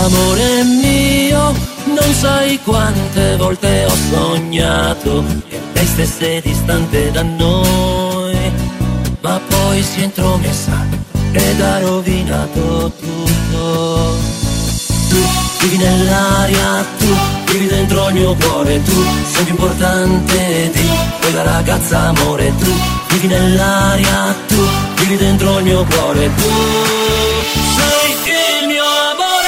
Amore mio, non sai quante volte ho sognato che lei stesse distante da noi, ma poi si è intromessa ed ha rovinato tutto. Tu vivi nell'aria, tu vivi dentro il mio cuore, tu sei più importante di quella ragazza, amore. Tu vivi nell'aria, tu vivi dentro il mio cuore, tu sei il mio amore.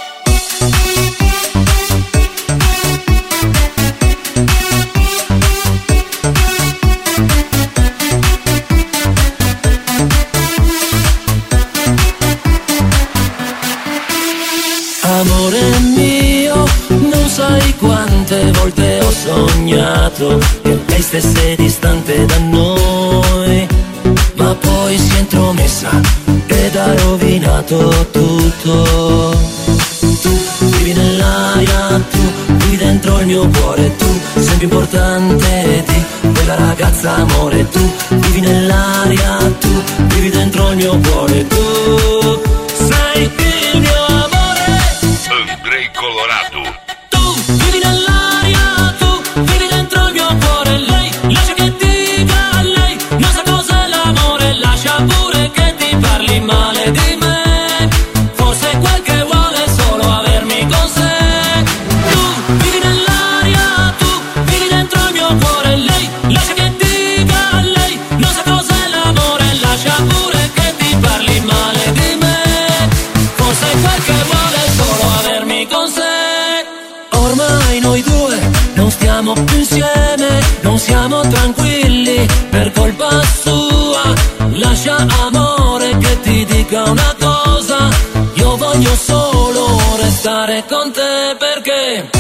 Amore mio, non sai quante volte ho sognato che lei stesse distante da noi, ma poi si è intromessa ed ha rovinato tutto. Tu vivi nell'aria, tu vivi dentro il mio cuore, tu sei più importante di quella ragazza, amore. Tu vivi nell'aria, tu vivi dentro il mio cuore, tu sei il mio amore. Andrei Colorato. Tu vivi nell'aria, tu vivi dentro il mio cuore, lei lascia che dica lei, non sa cos'è l'amore, lascia pure che ti parli male di me, forse quel che vuole è solo avermi con sé. Tu vivi nell'aria, tu vivi dentro il mio cuore, lei lascia che dica lei, non sa cos'è l'amore, lascia pure che ti parli male di me, forse quel che vuole è solo avermi con sé. Ormai noi due non stiamo più insieme, non siamo tranquilli per colpa sua. Lascia, amore, che ti dica una cosa, io voglio solo restare con te perché